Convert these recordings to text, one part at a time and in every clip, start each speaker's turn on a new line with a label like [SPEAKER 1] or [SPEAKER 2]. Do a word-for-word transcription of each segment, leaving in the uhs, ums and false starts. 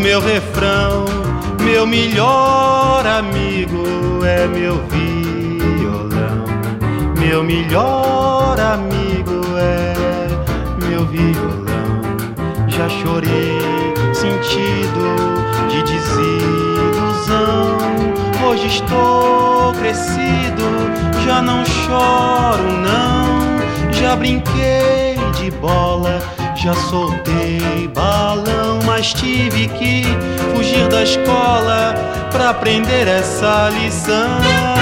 [SPEAKER 1] meu refrão, meu melhor amigo é meu violão. Meu melhor amigo é meu violão. Já chorei sentido de desilusão. Hoje estou crescido, já não choro não. Já brinquei de bola, já soltei balão, mas tive que fugir da escola pra aprender essa lição.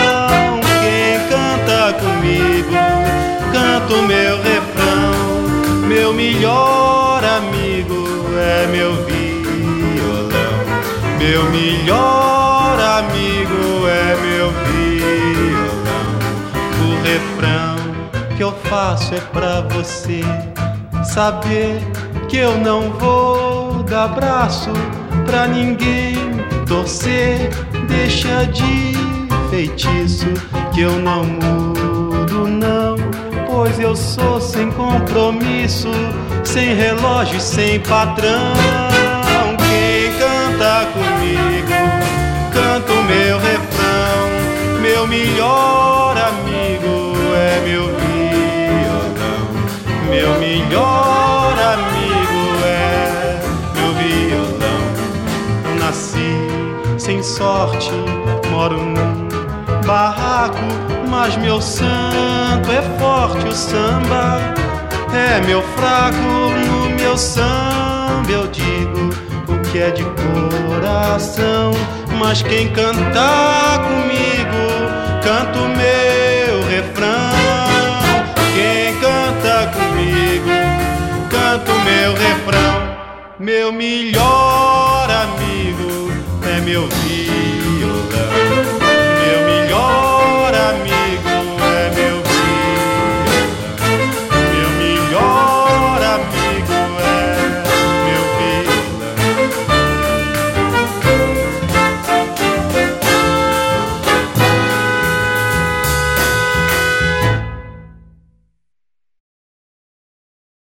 [SPEAKER 1] Quem canta comigo, canta o meu refrão. Meu melhor amigo é meu violão. Meu melhor amigo é meu violão. O refrão que eu faço é pra você saber que eu não vou dar braço pra ninguém torcer. Deixa de feitiço que eu não mudo não, pois eu sou sem compromisso, sem relógio e sem patrão. Quem canta comigo, canta o meu refrão. Meu melhor amigo é meu violão. Meu melhor amigo é meu violão. Eu nasci sem sorte, moro num barraco, mas meu santo é forte. O samba é meu fraco. No meu samba eu digo o que é de coração. Mas quem cantar comigo, canta o meu refrão. Quem canta comigo, canta o meu refrão. Meu melhor amigo é meu violão.